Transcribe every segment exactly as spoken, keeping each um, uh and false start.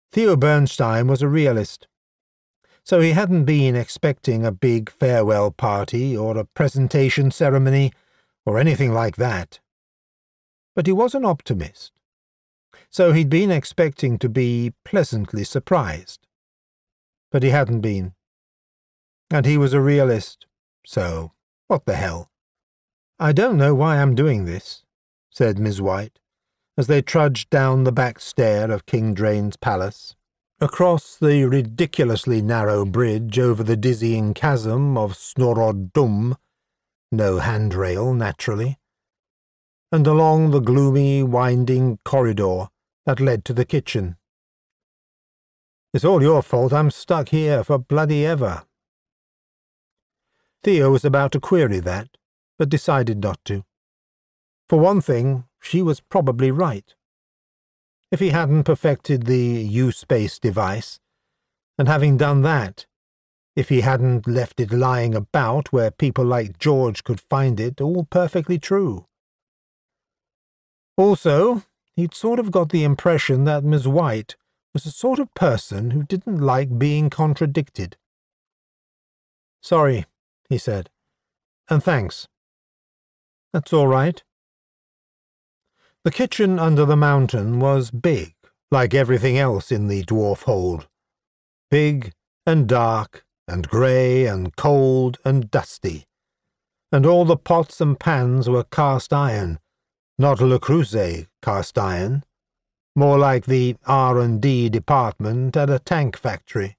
Theo Bernstein was a realist, so he hadn't been expecting a big farewell party or a presentation ceremony or anything like that. But he was an optimist, so he'd been expecting to be pleasantly surprised. But he hadn't been. And he was a realist, so what the hell? "I don't know why I'm doing this," said Miss White, as they trudged down the back stair of King Drain's palace, across the ridiculously narrow bridge over the dizzying chasm of Snorod Dum, no handrail, naturally, and along the gloomy, winding corridor that led to the kitchen. "It's all your fault I'm stuck here for bloody ever." Theo was about to query that, but decided not to. For one thing, she was probably right. If he hadn't perfected the U-space device, and having done that, if he hadn't left it lying about where people like George could find it, all perfectly true. Also, he'd sort of got the impression that Miss White was the sort of person who didn't like being contradicted. "Sorry," he said, "and thanks." "That's all right." The kitchen under the mountain was big, like everything else in the dwarf hold. Big and dark and grey and cold and dusty. And all the pots and pans were cast iron, not Le Creuset cast iron, more like the R and D department at a tank factory.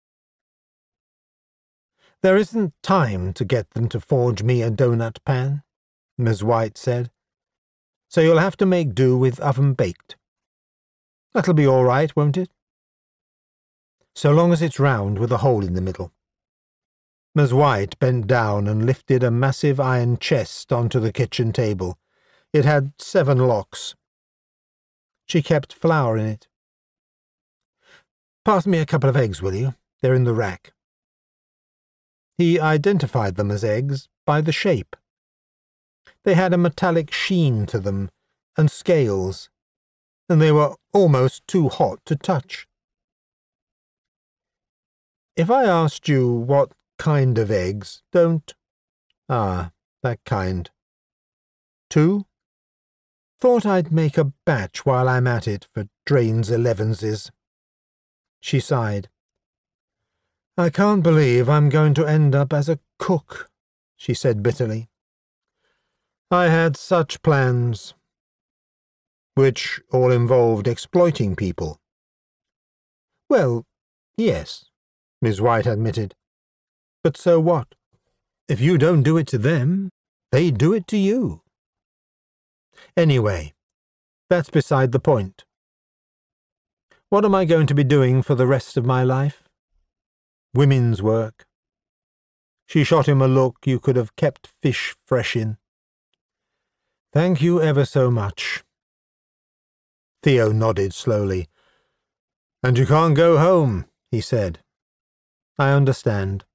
"There isn't time to get them to forge me a donut pan," Miss White said, "so you'll have to make do with oven-baked. That'll be all right, won't it? So long as it's round with a hole in the middle." Miss White bent down and lifted a massive iron chest onto the kitchen table. It had seven locks. She kept flour in it. "Pass me a couple of eggs, will you? They're in the rack." He identified them as eggs by the shape. They had a metallic sheen to them, and scales, and they were almost too hot to touch. "If I asked you what kind of eggs, don't—" "Ah, that kind." "Two? Thought I'd make a batch while I'm at it for Drain's Elevenses." She sighed. "I can't believe I'm going to end up as a cook," she said bitterly. "I had such plans." "Which all involved exploiting people." "Well, yes," Miss White admitted. "But so what? If you don't do it to them, they do it to you. Anyway, that's beside the point. What am I going to be doing for the rest of my life? Women's work." She shot him a look you could have kept fish fresh in. "Thank you ever so much." Theo nodded slowly. "And you can't go home," he said. "I understand."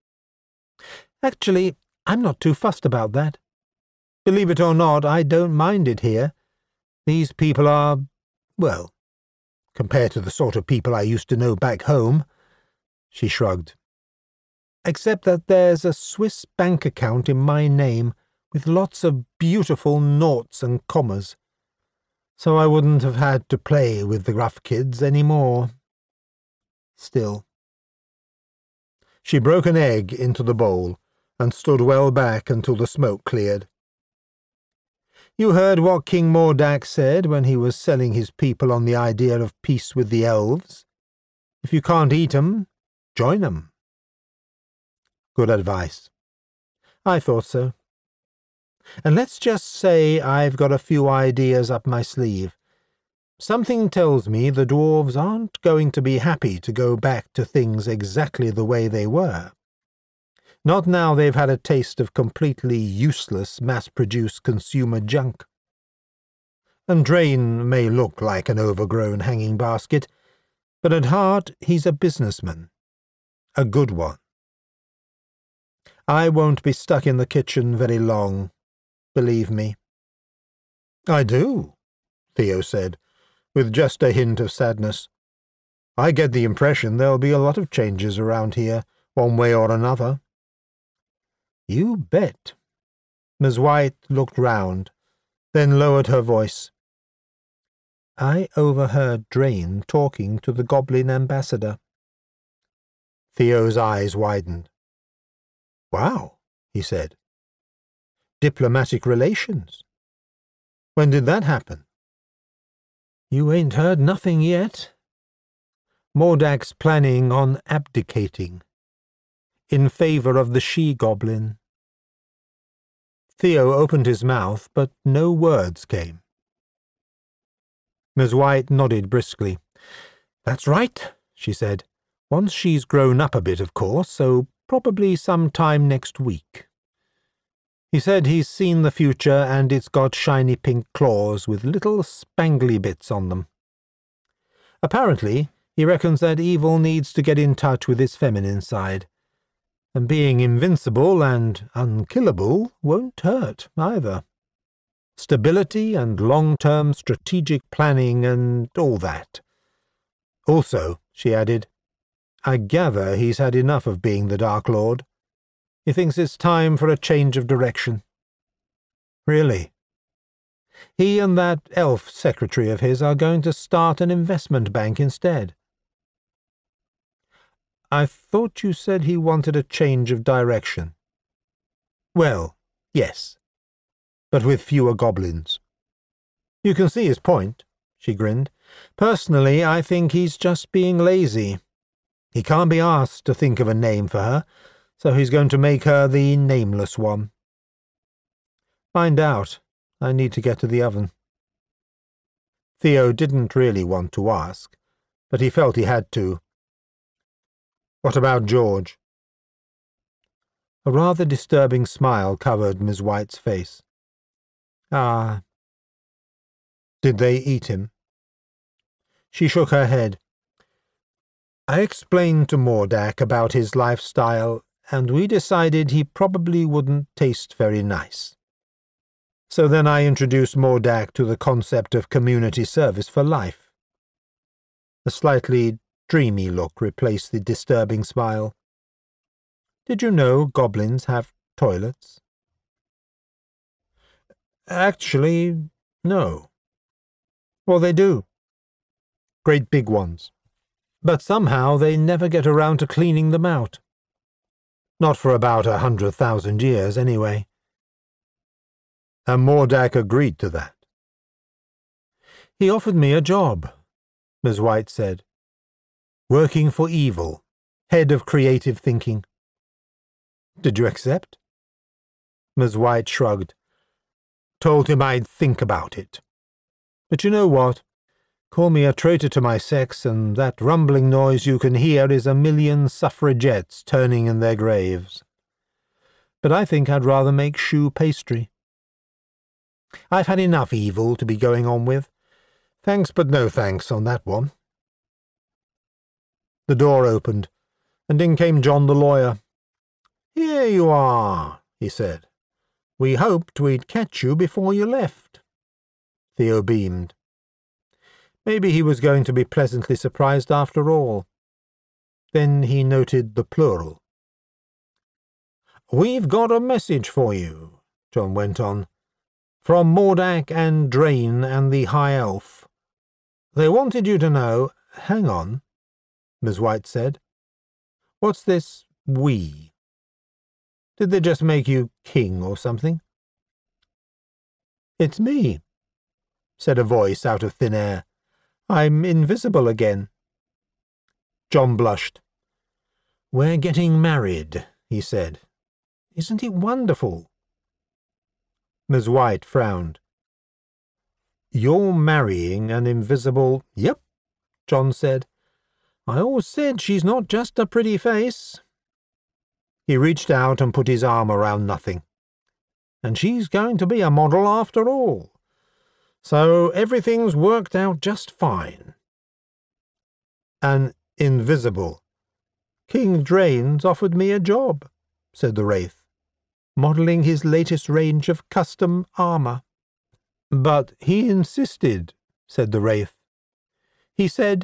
"Actually, I'm not too fussed about that. Believe it or not, I don't mind it here. These people are, well, compared to the sort of people I used to know back home," she shrugged. "Except that there's a Swiss bank account in my name with lots of beautiful noughts and commas, so I wouldn't have had to play with the rough kids any more. Still." She broke an egg into the bowl and stood well back until the smoke cleared. "You heard what King Mordak said when he was selling his people on the idea of peace with the elves? If you can't eat 'em, join 'em." Good advice. I thought so. And let's just say I've got a few ideas up my sleeve. Something tells me the dwarves aren't going to be happy to go back to things exactly the way they were. Not now they've had a taste of completely useless, mass-produced consumer junk. And Drain may look like an overgrown hanging basket, but at heart he's a businessman. A good one. I won't be stuck in the kitchen very long, believe me. "I do," Theo said, with just a hint of sadness. I get the impression there'll be a lot of changes around here, one way or another." "You bet." Miss White looked round, then lowered her voice. "I overheard Drain talking to the Goblin ambassador." Theo's eyes widened. "Wow," he said. "Diplomatic relations. When did that happen?" "You ain't heard nothing yet. Mordak's planning on abdicating in favor of the she-goblin." Theo opened his mouth, but no words came. Miss White nodded briskly. "That's right," she said. "Once she's grown up a bit, of course, so probably sometime next week. He said he's seen the future and it's got shiny pink claws with little spangly bits on them. Apparently, he reckons that evil needs to get in touch with its feminine side. And being invincible and unkillable won't hurt, either. Stability and long-term strategic planning and all that. Also, she added, I gather he's had enough of being the Dark Lord. He thinks it's time for a change of direction." "Really?" "He and that elf secretary of his are going to start an investment bank instead." "I thought you said he wanted a change of direction." "Well, yes, but with fewer goblins." "You can see his point," she grinned. "Personally, I think he's just being lazy. He can't be asked to think of a name for her, so he's going to make her the nameless one." "Find out. I need to get to the oven." Theo didn't really want to ask, but he felt he had to. "What about George?" A rather disturbing smile covered Miss White's face. "Ah." "Did they eat him?" She shook her head. "I explained to Mordak about his lifestyle, and we decided he probably wouldn't taste very nice. So then I introduced Mordak to the concept of community service for life." A slightly dreamy look replaced the disturbing smile. "Did you know goblins have toilets?" "Actually, no." "Well, they do. Great big ones. But somehow they never get around to cleaning them out. Not for about a hundred thousand years, anyway." "And Mordak agreed to that?" "He offered me a job," Miss White said. "Working for evil, head of creative thinking." "Did you accept?" Miss White shrugged. "Told him I'd think about it. But you know what? Call me a traitor to my sex, and that rumbling noise you can hear is a million suffragettes turning in their graves. But I think I'd rather make choux pastry. I've had enough evil to be going on with. Thanks but no thanks on that one." The door opened, and in came John the lawyer. "Here you are," he said. "We hoped we'd catch you before you left." Theo beamed. Maybe he was going to be pleasantly surprised after all. Then he noted the plural. "We've got a message for you," John went on, "from Mordak and Drain and the High Elf. They wanted you to know—" "Hang on," Miss White said. "What's this we? Did they just make you king or something?" "It's me," said a voice out of thin air. "I'm invisible again." John blushed. "We're getting married," he said. "Isn't it wonderful?" Miss White frowned. "You're marrying an invisible—" "Yep," John said. "I always said she's not just a pretty face." He reached out and put his arm around Nothing. "And she's going to be a model after all. So everything's worked out just fine." "An invisible. King Drain's offered me a job," said the Wraith, "modelling his latest range of custom armour." "But he insisted," said the Wraith. "He said,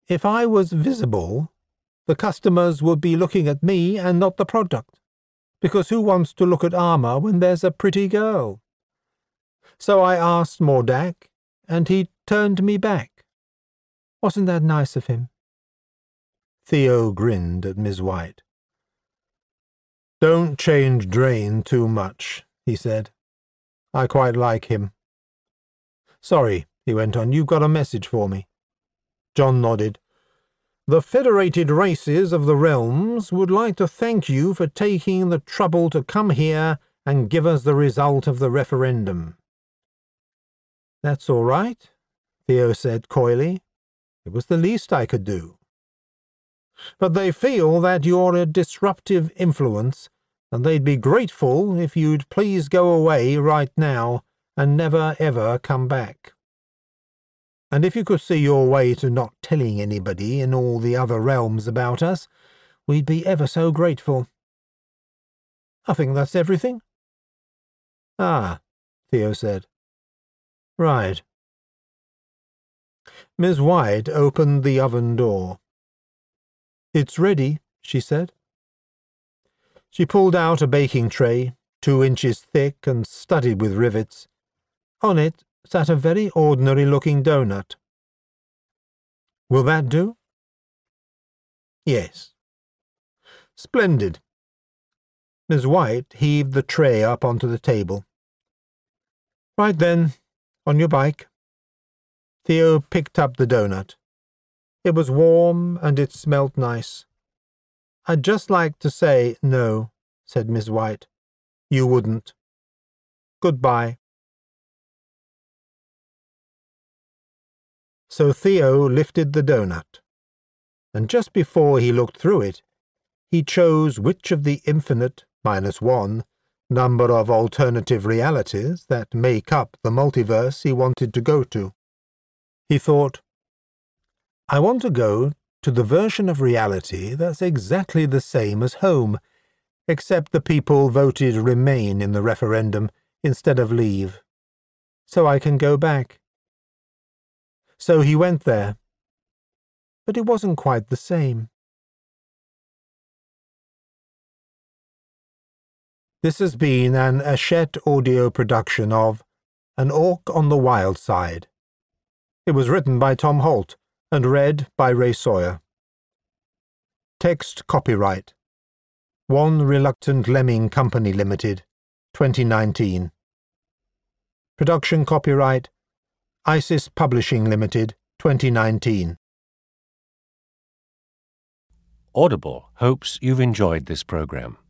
if I was visible, the customers would be looking at me and not the product, because who wants to look at armour when there's a pretty girl? So I asked Mordack, and he turned me back. Wasn't that nice of him?" Theo grinned at Miss White. "Don't change Drain too much," he said. "I quite like him. Sorry," he went on, "you've got a message for me." John nodded. "The Federated Races of the Realms would like to thank you for taking the trouble to come here and give us the result of the referendum." "That's all right," Theo said coyly. "It was the least I could do. But they feel that you're a disruptive influence, and they'd be grateful if you'd please go away right now and never ever come back. And if you could see your way to not telling anybody in all the other realms about us, we'd be ever so grateful. I think that's everything." "Ah," Theo said. "Right." Miss White opened the oven door. "It's ready," she said. She pulled out a baking tray, two inches thick and studded with rivets. On it sat a very ordinary-looking doughnut. "Will that do?" "Yes." "Splendid." Miss White heaved the tray up onto the table. "Right then, on your bike." Theo picked up the doughnut. It was warm and it smelt nice. "I'd just like to say no," said Miss White. "You wouldn't. Goodbye." So Theo lifted the doughnut, and just before he looked through it, he chose which of the infinite minus one number of alternative realities that make up the multiverse he wanted to go to. He thought, "I want to go to the version of reality that's exactly the same as home, except the people voted remain in the referendum instead of leave, so I can go back." So he went there, but it wasn't quite the same. This has been an Hachette audio production of An Orc on the Wild Side. It was written by Tom Holt and read by Ray Sawyer. Text copyright One Reluctant Lemming Company Limited, twenty nineteen. Production copyright Isis Publishing Limited, twenty nineteen. Audible hopes you've enjoyed this program.